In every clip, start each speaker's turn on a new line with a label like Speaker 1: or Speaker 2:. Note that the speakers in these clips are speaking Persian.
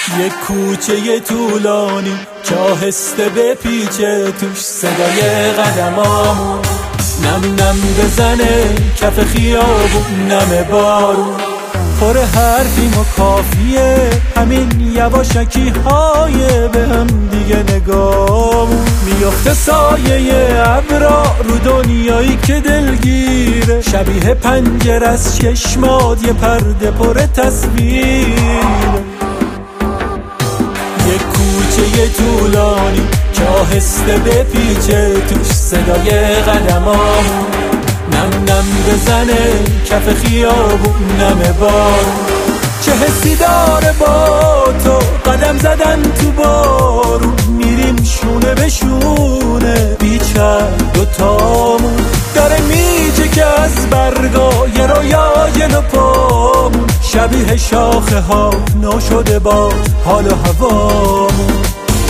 Speaker 1: یک کوچه طولانی که آهسته به پیچه توش صدای قدمامون نم نم بزنه کف خیابون نم بارون پر حرفیم و کافیه همین یواشکی های به هم دیگه نگامون میفته سایه ابرا رو دنیایی که دلگیره شبیه پنجره از چشمات یه پرده پر تصویره یک کوچه طولانی که آهسته به پیچه توش صدای قدمامون نم نم بزنه کف خیابون نم بارون چه حسی داره با تو قدم زدن تو بارون میریم شونه به شونه بیچر دوتامون داره میجه که از برگای رویای پامون شبیه شاخه ها ناشده با حال و هوامون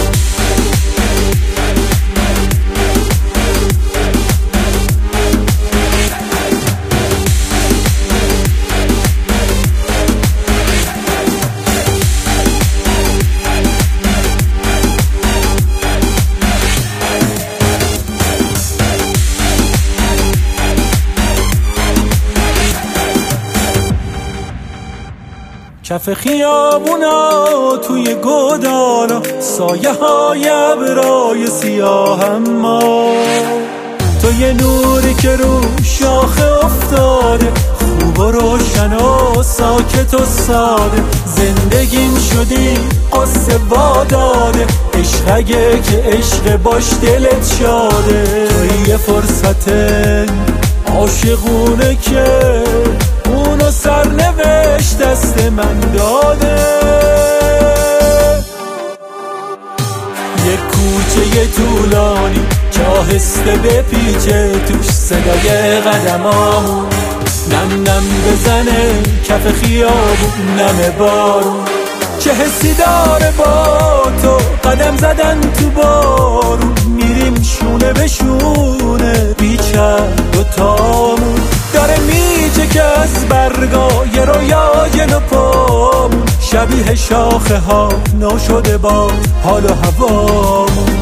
Speaker 1: کف خیابونا توی گودالا سایه های ابرای سیاه اما تو یه نوری که رو شاخه افتاده خوب و روشن و ساکت و ساده زندگیم شدی قصه واداده عشق اگه که عشق باش دلت شاده توی یه فرصت عاشقونه که اونو سرنوشت دست من داده یک کوچه طولانی که آهسته به پیچه توش صدای قدمامون نم نم بزنه کف خیابون نم بارون چه حسی داره با تو قدم زدن تو بارون میریم شونه به شونه بیچر دوتامون داره میجه که از برگای رویای پامون شبیه شاخه ها ناشده با حال و هوامون